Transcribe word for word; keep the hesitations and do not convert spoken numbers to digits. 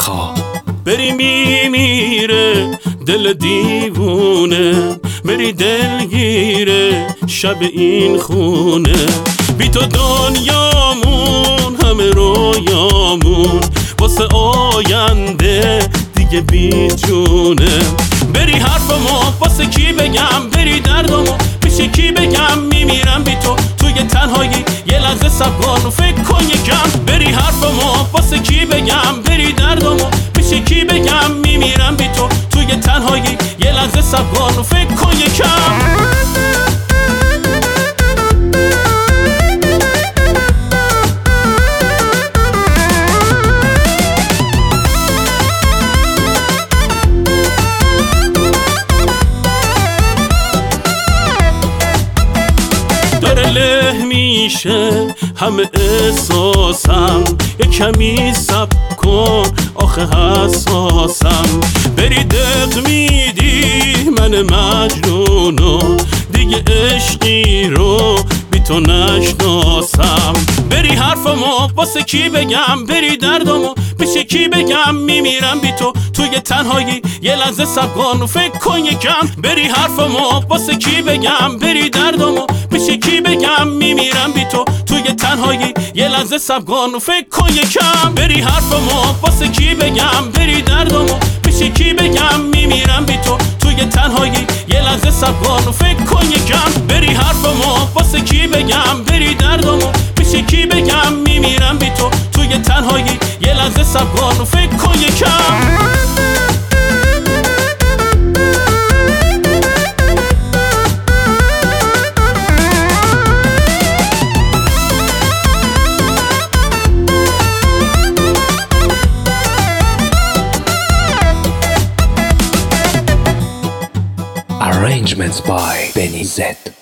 خواه. بری میمیره دل دیوونه، بری دلگیره شب این خونه. بی تو دنیامون همه رویامون، واسه آینده دیگه بی جونه. بری حرفمو واسه کی بگم، بری دردمو پیش کی بگم. میمیرم بی تو توی تنهایی، یه لحظه صبر کن و فکر کن یکم. بری حرفمو واسه کی بگم، بری دردمو پیش کی بگم. میمیرم بی تو توی تنهایی، یه لحظه صبر کن و فکر کن یکم. داره له میشه همه احساسم، یه کمی صبر کن آخه حساسم. بری دق میدی من مجنونو، دیگه عشقی رو بی تو نشناسم. بری حرفمو واسه کی بگم، بری دردمو پیش کی بگم. میمیرم بی تو توی تنهایی، یه لحظه صبر کن و فکر کن یکم. بری حرفمو واسه کی بگم، بری دردمو پیش کی بگم. میمیرم بی تو توی تنهایی، یه لحظه صبر کن و فکر کن یکم. بری حرفمو واسه کی بگم، بری دردمو پیش کی بگم. میمیرم بی تو توی تنهایی، یه لحظه صبر کن و فکر کن یکم. بری حرفمو واسه کی بگم، بری دردمو پیش کی بگم. میمیرم بی تو توی تنهایی، یه لحظه صبر کن و فکر کن یکم. Arrangements by Benny Z.